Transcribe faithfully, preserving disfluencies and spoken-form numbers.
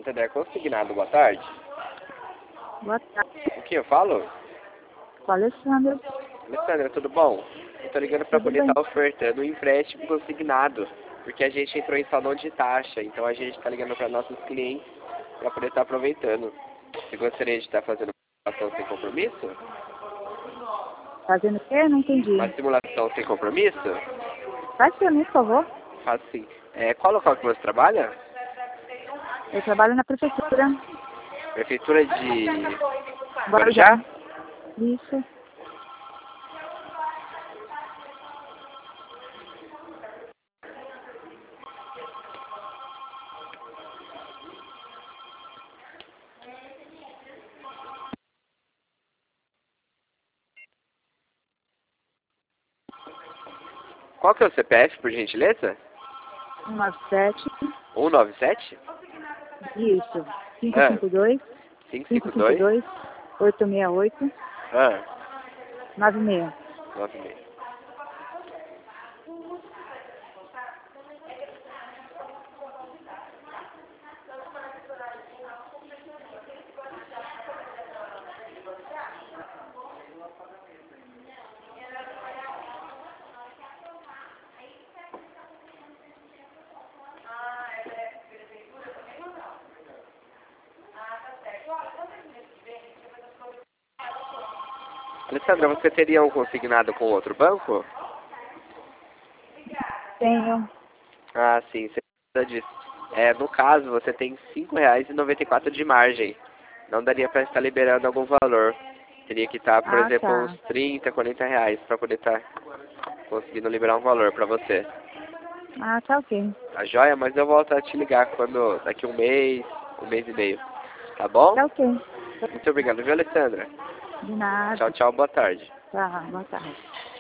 Santander Consignado, boa tarde. Boa tarde. O que eu falo? Com a Alessandra. Alessandra, tudo bom? Eu tô ligando para Tudo poder bem. estar ofertando um empréstimo consignado, porque a gente entrou em salão de taxa, então a gente está ligando para nossos clientes para poder estar aproveitando. Você gostaria de estar fazendo uma simulação sem compromisso? Fazendo o quê? Não entendi. Uma simulação sem compromisso? Faz pra mim, por favor. Faço sim. É, qual local que você trabalha? Eu trabalho na prefeitura. Prefeitura de Guarujá. Guarujá? Isso. Qual que é o C P F, por gentileza? um nove sete. um nove sete? Isso. cinco Ah, cinco dois. cinco cinco cinco cinco dois? dois. oito seis oito. Ah, nove seis. nove seis. Alessandra, você teria um consignado com outro banco? Tenho. Ah, sim, você precisa disso. É, no caso, você tem cinco reais e noventa e quatro de margem. Não daria para estar liberando algum valor. Teria que estar, por Ah, exemplo, tá. uns trinta, quarenta reais para poder estar conseguindo liberar um valor para você. Ah, tá ok. Tá joia? Mas eu volto a te ligar quando, daqui um mês, um mês e meio. Tá bom? Tá ok. Muito obrigado, viu, Alessandra? De nada. Tchau, tchau, boa tarde. Tá, boa tarde.